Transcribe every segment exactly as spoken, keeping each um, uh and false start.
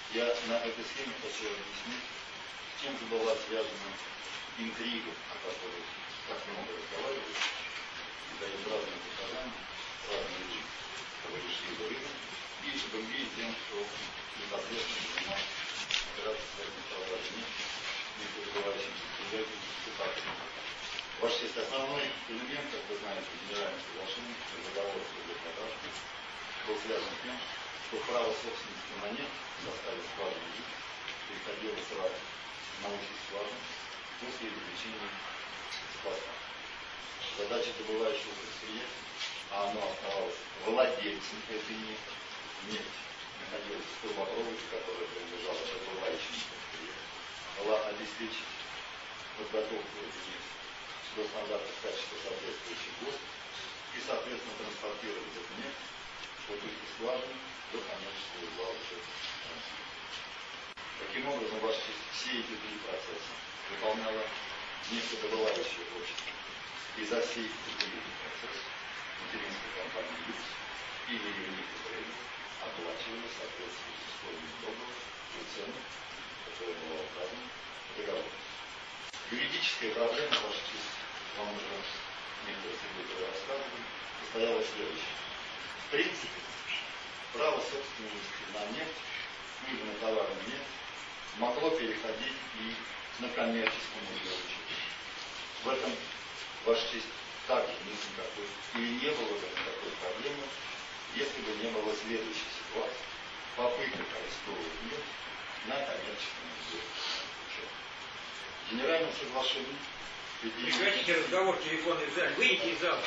Я на этой схеме хочу объяснить, с чем же была связана интрига, о которой так много разговаривают, и дают разные показания, разные люди, которые шли в рынок, и другие тем, кто непосредственно занимался операцией связанной с продажей нефти, не перебывающимся предприятием, цитатами. Ваша честь, основной элемент, как вы знаете, генерального соглашения, договор о продаже, был связан с тем, что право собственности на нефть в составе скважины переходило сразу на узкий скважин после извлечения с пласта. Задача добывающего предприятия, а оно оставалось владельцем этой нефти, нефть находилась в трубопроводе, которая принадлежала добывающему предприятию, была обеспечить подготовку этой нефти до стандартов качества соответствующих ГОСТ и, соответственно, транспортировать эту нефть по пути скважины до коммерческого узла уже транспорта. Таким образом, ваша честь, все эти три процесса выполняла нефтедобывающее общество. И за все эти три процесса материнская компания «Люкс» или «Юнити-Трейдер» оплачивали соответственно с условиями договора ту цену, которая была указана в договоре. Юридическая проблема, ваша честь, вам уже некоторые свидетели рассказывали, состояла в следующем. В принципе, право собственности на нефть, или на товарную нефть, могло переходить и на коммерческом узле учета. В этом, ваша честь, также нет никакой, или не было бы никакой проблемы, если бы не было следующей ситуации: попыток арестовывать нефть на коммерческом узле учета. В генеральном соглашении прекратите разговор телефонный в зале, выйдите из зала.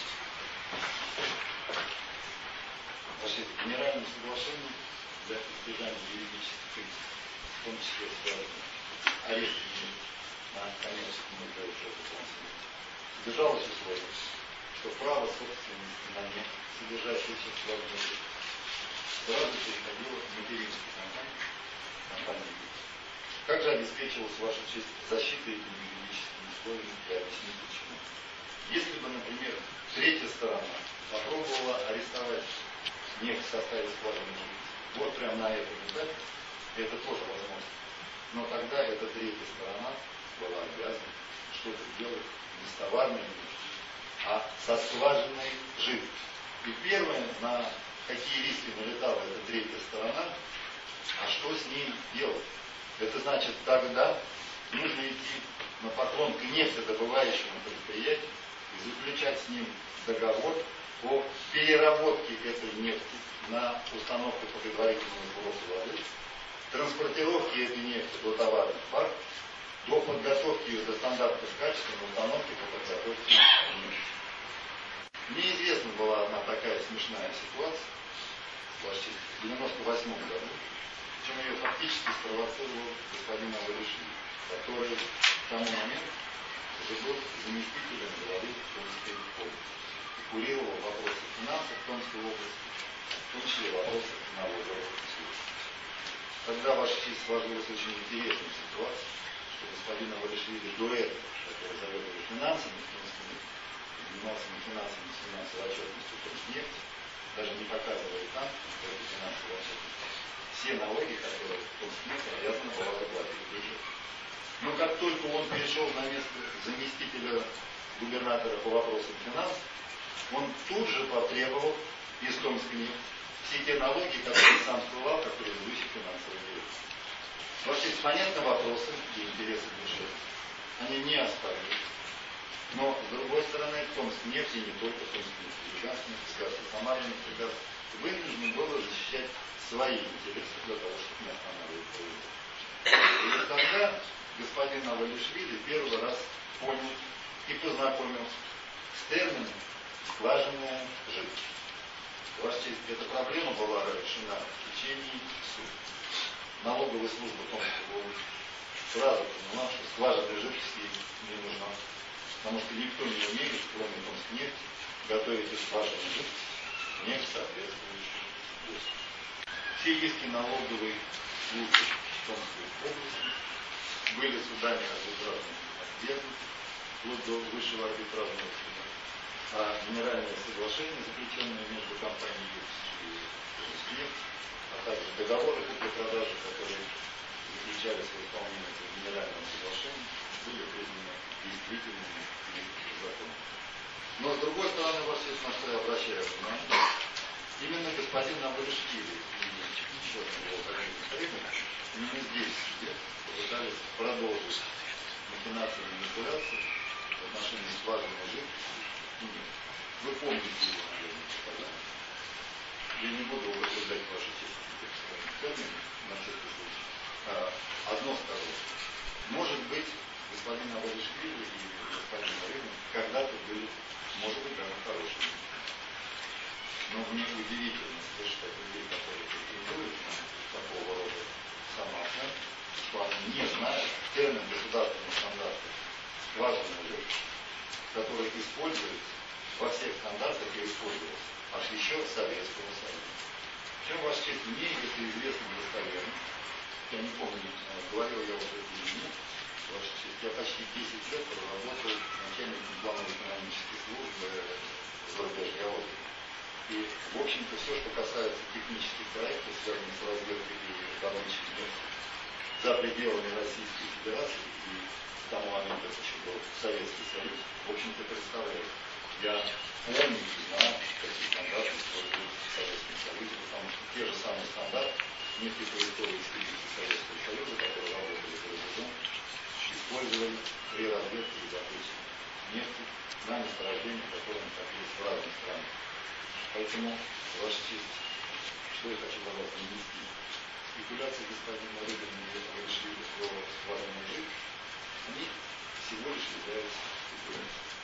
Ваши генеральное соглашение для избежания юридических рисков, в том числе связанных арест на коммерческом узле учета транспорта, содержалось условие, что право собственности на нефть, содержащееся в скважине, сразу переходило в материнскую компанию, компанию «Люкс». Как же обеспечивалась ваша честь защита этими юридическими условиями, и объяснить почему? Если бы, например, третья сторона попробовала арестовать нефть в составе скважины, вот прямо на этом этапе, это тоже возможно. Но тогда эта третья сторона была обязана что-то делать не с товарной нефтью, а со скважинной жидкостью. И первое, на какие риски налетала эта третья сторона, а что с ней делать? Это значит, тогда нужно идти на поклон к нефтедобывающему предприятию и заключать с ним договор о переработке этой нефти на установку по предварительному сбросу воды, транспортировке этой нефти до товарных парков, до подготовки ее до стандартов качества, на установке по подготовке нефти. Мне известна была одна такая смешная ситуация в девяносто восьмом году, причем ее фактически спровоцировал господин Аваришвили, который к тому моменту уже был заместителем главы Томской области и курировал вопросы финансов в Томской области, в том числе вопросы налоговых служб. Тогда, ваша честь, сложилась очень интересная ситуация, что господин Аваришвили до этого, который заведовал финансами в Томской нефти, занимался не финансами, а финансовой отчетностью Томснефти, даже не показывая там эту финансовую отчетность, все налоги, которые Томснефть обязана была заплатить в бюджет. Но как только он перешел на место заместителя губернатора по вопросам финансов, он тут же потребовал из Томской нефти все те налоги, которые сам скрывал, как предыдущий финансовый директор. Вообще, понятно, вопросы и интересы бюджета, они не оспариваются. Но, с другой стороны, Томскнефть, и не только Томскнефть, Луганск-нефтегаз, и Самара-нефтегаз, вынуждены было защищать свои интересы для того, чтобы не останавливать производство. И тогда господин Аваришвили первый раз понял и познакомился с термином «скважинная жидкость». Ваша честь, эта проблема была решена в течение суток. Налоговая служба Томской области сразу поняла, что скважинной жидкости не нужна, потому что никто не умеет, кроме Томскнефти, готовить из скважинной жидкости нефть соответствующую ГОСТу. Все иски налоговой службы Томской области были судами арбитражными отвергнуты, вплоть до высшего арбитражного суда. а генеральное соглашение, заключенное между компанией «Юкс» и «Нефть», а также договоры купли-продажи, которые заключались в исполнении этого генерального соглашения, были признаны действительными и законными. Но с другой стороны, во всех, на что я обращаю внимание, именно господин Абришвили и еще один его коллега именно здесь в суде попытались продолжить махинации и манипуляции в отношении скважины жидкости. Вы помните его, наверное, сказание. Я не буду употреблять ваши чистые термины на всякий случай. А, одно скажу. Может быть, господин Абришвили и господин Рыбин когда-то были, может быть, даже хорошими. Но мне удивительно слышать от людей, которые претендуют на такого рода самооценку, скважины, не зная термин государственных стандартов скважины жидкости, который используется во всех стандартах и использовался аж еще Советского Союза. Причем, ваша честь, мне, если известно достоверно, я не помню, говорил я уже или нет, ваша честь, я почти десять лет проработал начальником планово-экономической службы зарубежья отдыха. И, в общем-то, все, что касается технических проектов, связанных с разведкой и добычей нефти за пределами Российской Федерации, и к тому моменту это еще был Советский Союз, в общем-то, представляю. Я помню и знаю, какие стандарты используют в Советском Союзе, потому что те же самые стандарты нефтепродуктовые экспедиции Советского Союза, которые работали за рубежом, использовали при разведке и добыче нефти на месторождениях, которые находились в разных странах. Поэтому, ваша честь, что я хочу вам донести. Спекуляции господина Рыбина и Абришвили про скважинную жидкость, они всего лишь являются спекуляцией.